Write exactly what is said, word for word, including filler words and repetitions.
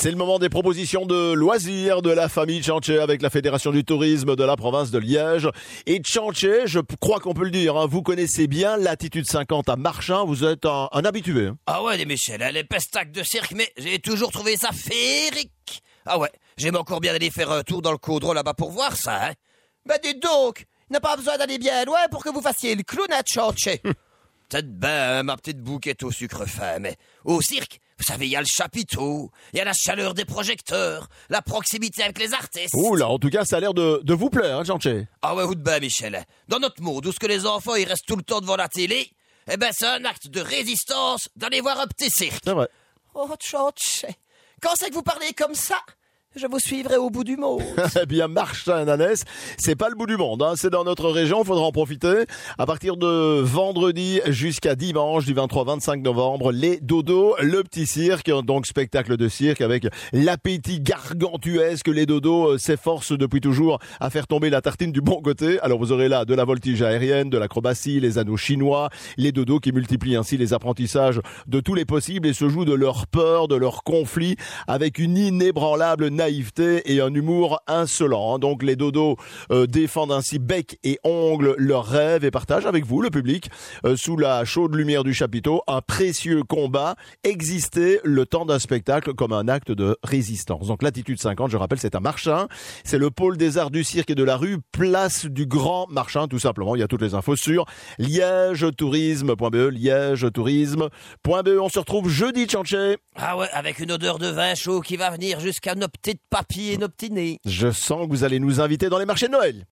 C'est le moment des propositions de loisirs de la famille Tchanché avec la Fédération du tourisme de la province de Liège. Et Tchanché, je crois qu'on peut le dire, hein, vous connaissez bien Latitude cinquante à Marchand, vous êtes un, un habitué. Hein. Ah ouais, les Michel, les pestacles de cirque, mais j'ai toujours trouvé ça féerique. Ah ouais, j'aime encore bien aller faire un tour dans le caudron là-bas pour voir ça. Hein. Mais dites donc, il n'a pas besoin d'aller bien loin pour que vous fassiez le clown à Tchanché. Peut-être ben, ma petite bouquette au sucre fin, mais au cirque, vous savez, il y a le chapiteau, il y a la chaleur des projecteurs, la proximité avec les artistes. Ouh là, en tout cas, ça a l'air de, de vous plaire, hein, Tchanché. Ah ouais, ou de ben, Michel. Dans notre monde, où ce que les enfants, ils restent tout le temps devant la télé, eh ben, c'est un acte de résistance d'aller voir un petit cirque. C'est vrai. Oh, Tchanché, quand c'est que vous parlez comme ça? Je vous suivrai au bout du monde. Eh bien, Marchand-Nanès, c'est pas le bout du monde, hein. C'est dans notre région, il faudra en profiter. À partir de vendredi jusqu'à dimanche, du vingt-trois au vingt-cinq novembre, les dodos, le petit cirque, donc spectacle de cirque avec l'appétit gargantuesque. Les dodos s'efforcent depuis toujours à faire tomber la tartine du bon côté. Alors vous aurez là de la voltige aérienne, de l'acrobatie, les anneaux chinois, les dodos qui multiplient ainsi les apprentissages de tous les possibles et se jouent de leur peur, de leur conflit, avec une inébranlable naïveté et un humour insolent. Donc les dodos euh, défendent ainsi bec et ongles leurs rêves et partagent avec vous, le public, euh, sous la chaude lumière du chapiteau, un précieux combat, exister le temps d'un spectacle comme un acte de résistance. Donc Latitude cinquante, je rappelle, c'est à Marchand. C'est le pôle des arts du cirque et de la rue, place du Grand Marchand, tout simplement. Il y a toutes les infos sur liège tourisme point b e, liège tourisme point b e. On se retrouve jeudi, Tchanché. Ah ouais, avec une odeur de vin chaud qui va venir jusqu'à nos petites papilles et nos petits nez. Je sens que vous allez nous inviter dans les marchés de Noël.